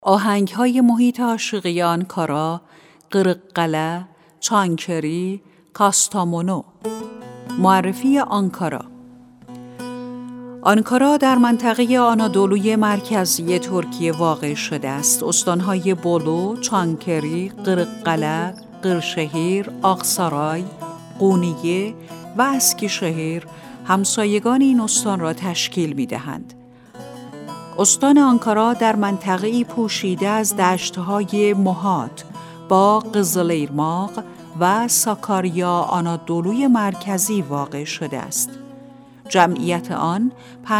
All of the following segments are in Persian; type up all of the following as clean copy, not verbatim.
آهنگ‌های محیط عاشقی آنکارا، قرقله، چانکری، کاستامونو. معرفی آنکارا. آنکارا در منطقه آنادولوی مرکزی ترکیه واقع شده است. استانهای بولو، چانکری، قرقله، قرشهیر، آقسارای، قونیه و اسکیشهیر همسایگان این استان را تشکیل می‌دهند. استان آنکارا در منطقه‌ای پوشیده از دشت‌های مهات با قزلیرماغ و ساکاریا آنادولوی مرکزی واقع شده است. جمعیت آن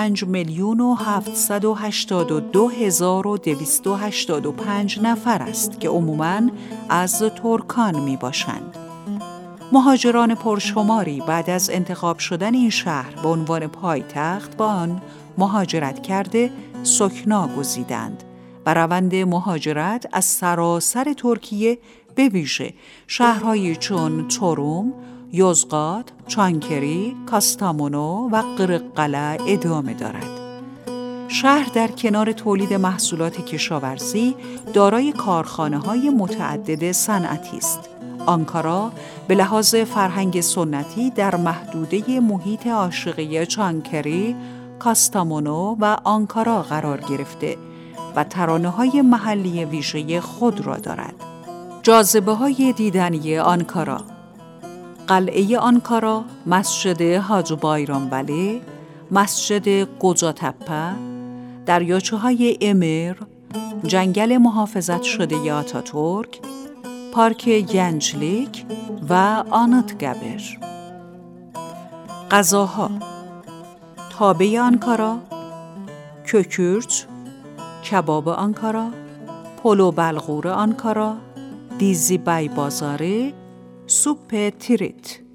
5,782,285 نفر است که عموماً از ترکان می باشند. مهاجران پرشماری بعد از انتخاب شدن این شهر به عنوان پایتخت به آن مهاجرت کرده سکنا گزیدند و روند مهاجرت از سراسر ترکیه به ویژه شهرهایی چون چوروم، یوزقات، چانکری، کاستامونو و قرقله ادامه دارد. شهر در کنار تولید محصولات کشاورزی دارای کارخانه‌های متعدد صنعتی است. آنکارا به لحاظ فرهنگ سنتی در محدوده محیط عاشقی چانکری، کاستامونو و آنکارا قرار گرفته و ترانه‌های محلی ویژه خود را دارد. جاذبه‌های دیدنی آنکارا: قلعه آنکارا، مسجد حاج بایرام ولی، مسجد قوجاتپه، دریاچه‌های امیر، جنگل محافظت شده آتاتورک، پارک گنجلیک و آنıtkabir. غذاها: تابه آنکارا، kökürç، کباب آنکارا، پلو بلغور آنکارا، دیزی بای بازاری، سوپ تریت.